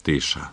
Тиша.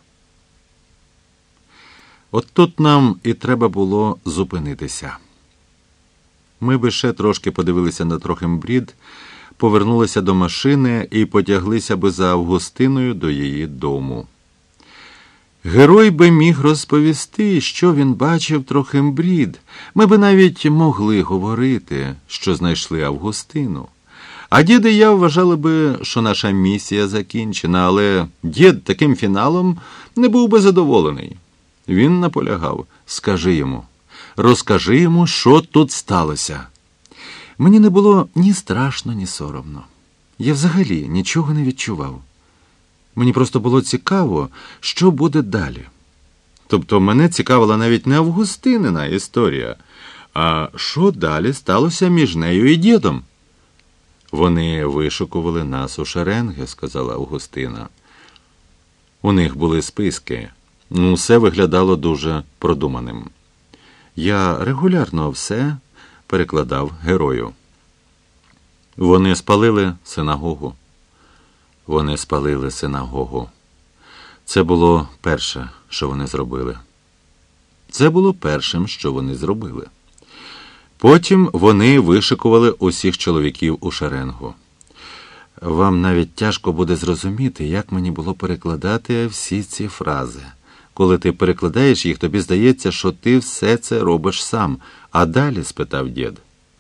От тут нам і треба було зупинитися. Ми би ще трошки подивилися на Трохимбрід, повернулися до машини і потяглися би за Августиною до її дому. Герой би міг розповісти, що він бачив Трохимбрід. Ми би навіть могли говорити, що знайшли Августину. А дід і я вважали би, що наша місія закінчена, але дід таким фіналом не був би задоволений. Він наполягав: скажи йому, розкажи йому, що тут сталося. Мені не було ні страшно, ні соромно. Я взагалі нічого не відчував. Мені просто було цікаво, що буде далі. Тобто мене цікавила навіть не Августинина історія, а що далі сталося між нею і дідом. «Вони вишукували нас у шеренги», – сказала Августина. У них були списки. Все виглядало дуже продуманим. Я регулярно все перекладав герою. Вони спалили синагогу. Вони спалили синагогу. Це було перше, що вони зробили. Це було першим, що вони зробили. Потім вони вишикували усіх чоловіків у шеренгу. Вам навіть тяжко буде зрозуміти, як мені було перекладати всі ці фрази. Коли ти перекладаєш їх, тобі здається, що ти все це робиш сам. А далі? – спитав дід.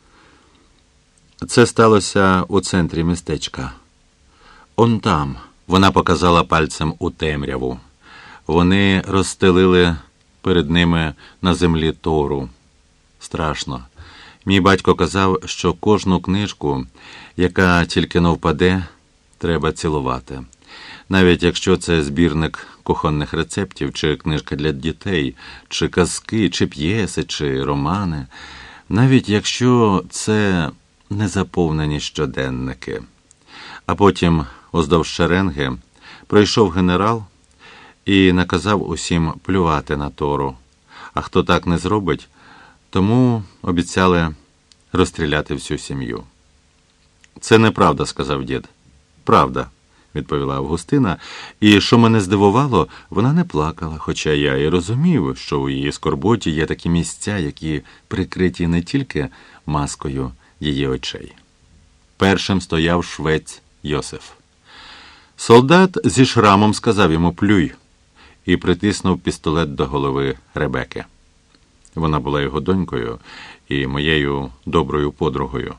Це сталося у центрі містечка. Он там, вона показала пальцем у темряву. Вони розстелили перед ними на землі Тору. Страшно. Мій батько казав, що кожну книжку, яка тільки не впаде, треба цілувати. Навіть якщо це збірник кухонних рецептів, чи книжка для дітей, чи казки, чи п'єси, чи романи. Навіть якщо це незаповнені щоденники. А потім уздовж шеренги пройшов генерал і наказав усім плювати на Тору. А хто так не зробить, тому обіцяли розстріляти всю сім'ю. «Це неправда», – сказав дід. «Правда», – відповіла Августина, і, що мене здивувало, вона не плакала, хоча я і розумів, що у її скорботі є такі місця, які прикриті не тільки маскою її очей. Першим стояв швець Йосиф. Солдат зі шрамом сказав йому «плюй» і притиснув пістолет до голови Ребеки. Вона була його донькою і моєю доброю подругою.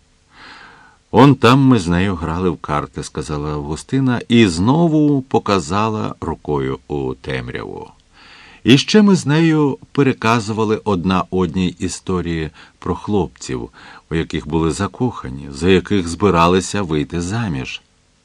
«Он там ми з нею грали в карти», – сказала Августина, і знову показала рукою у темряву. «І ще ми з нею переказували одна одній історії про хлопців, у яких були закохані, за яких збиралися вийти заміж».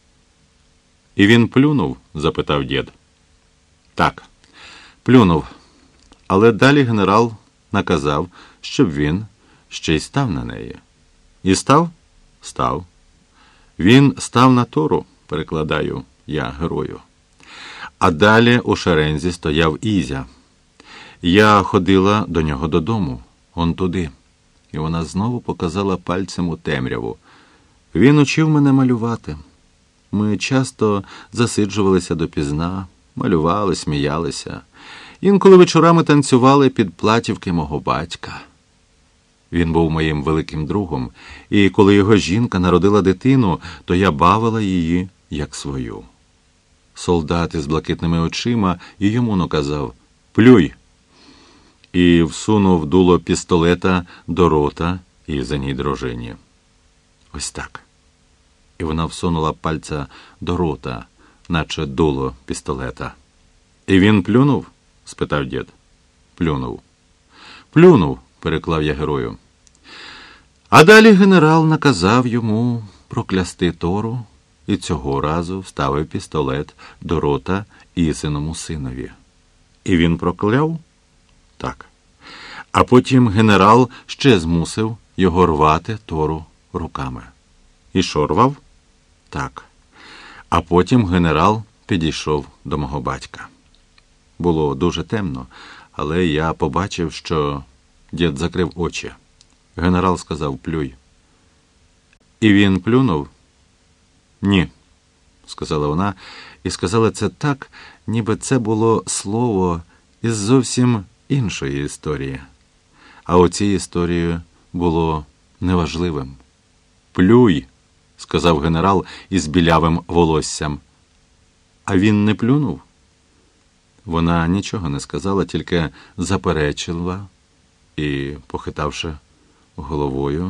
«І він плюнув?» – запитав дід. «Так, плюнув. Але далі генерал наказав, щоб він ще й став на неї». «І став?» «Став. Він став на Тору», – перекладаю я герою. А далі у шерензі стояв Ізя. Я ходила до нього додому, он туди. І вона знову показала пальцем у темряву. Він учив мене малювати. Ми часто засиджувалися допізна, малювали, сміялися. Інколи вечорами танцювали під платівки мого батька. Він був моїм великим другом, і коли його жінка народила дитину, то я бавила її як свою. Солдат із блакитними очима і йому наказав «плюй» і всунув дуло пістолета до рота Ізиній дружині. Ось так. І вона всунула пальця до рота, наче дуло пістолета. «І він плюнув?» – спитав дід. «Плюнув». «Плюнув», – переклав я герою. А далі генерал наказав йому проклясти Тору і цього разу вставив пістолет до рота Ізиному синові. І він прокляв? Так. А потім генерал ще змусив його рвати Тору руками. І що, рвав? Так. А потім генерал підійшов до мого батька. Було дуже темно, але я побачив, що дід закрив очі. Генерал сказав «плюй». І він плюнув? Ні, сказала вона, і сказала це так, ніби це було слово із зовсім іншої історії. А у цій історії було неважливим. «Плюй!» – сказав генерал із білявим волоссям. А він не плюнув? Вона нічого не сказала, тільки заперечила і, похитавши головою,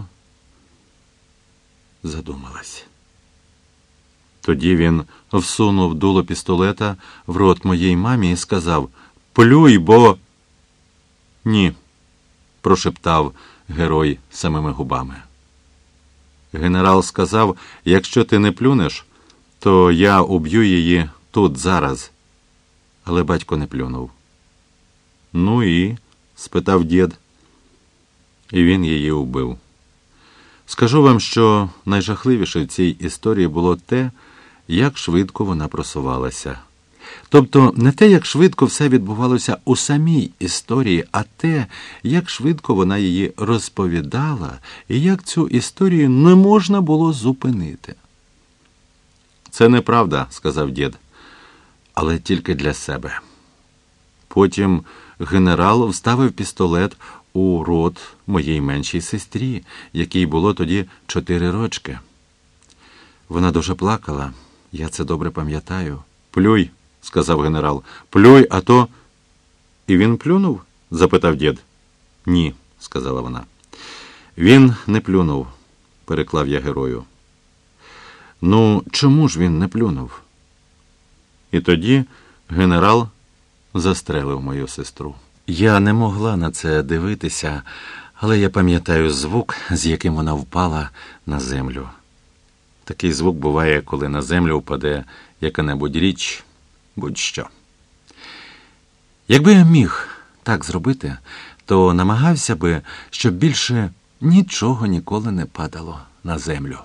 задумалась. Тоді він всунув дуло пістолета в рот моїй мамі і сказав: «Плюй, бо…» «Ні», – прошептав герой самими губами. Генерал сказав: «Якщо ти не плюнеш, то я уб'ю її тут, зараз». Але батько не плюнув. «Ну і?» – спитав дід. І він її убив. Скажу вам, що найжахливіше в цій історії було те, як швидко вона просувалася. Тобто не те, як швидко все відбувалося у самій історії, а те, як швидко вона її розповідала і як цю історію не можна було зупинити. «Це неправда», – сказав дід, – «але тільки для себе». Потім генерал вставив пістолет у рот моїй меншій сестрі, якій було тоді 4 рочки. Вона дуже плакала, я це добре пам'ятаю. «Плюй», – сказав генерал, – «плюй, а то…» «І він плюнув?» – запитав дід. «Ні», – сказала вона. «Він не плюнув», – переклав я герою. «Ну, чому ж він не плюнув?» І тоді генерал застрелив мою сестру. Я не могла на це дивитися, але я пам'ятаю звук, з яким вона впала на землю. Такий звук буває, коли на землю впаде яка-небудь річ, будь-що. Якби я міг так зробити, то намагався би, щоб більше нічого ніколи не падало на землю.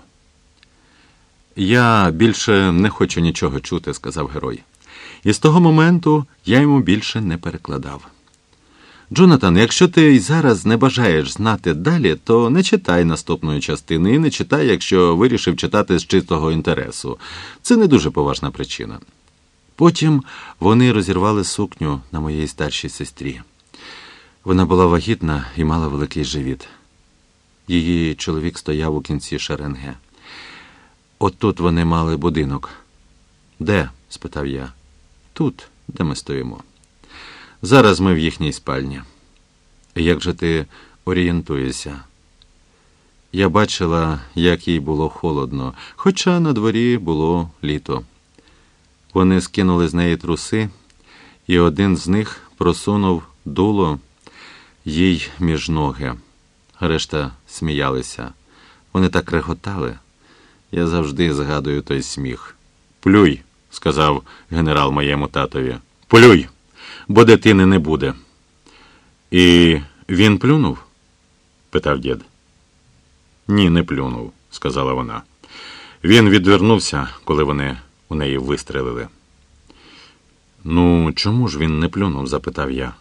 «Я більше не хочу нічого чути», – сказав герой. І з того моменту я йому більше не перекладав. «Джонатан, якщо ти й зараз не бажаєш знати далі, то не читай наступної частини і не читай, якщо вирішив читати з чистого інтересу. Це не дуже поважна причина». Потім вони розірвали сукню на моїй старшій сестрі. Вона була вагітна і мала великий живіт. Її чоловік стояв у кінці шеренги. От тут вони мали будинок. «Де?» – спитав я. «Тут, де ми стоїмо. Зараз ми в їхній спальні». «Як же ти орієнтуєшся?» Я бачила, як їй було холодно, хоча на дворі було літо. Вони скинули з неї труси, і один з них просунув дуло їй між ноги. Решта сміялися. Вони так реготали. Я завжди згадую той сміх. «Плюй», – сказав генерал моєму татові. «Плюй, бо дитини не буде». «І він плюнув?» – питав дід. «Ні, не плюнув», – сказала вона. «Він відвернувся, коли вони у неї вистрелили». «Ну, чому ж він не плюнув?» – запитав я.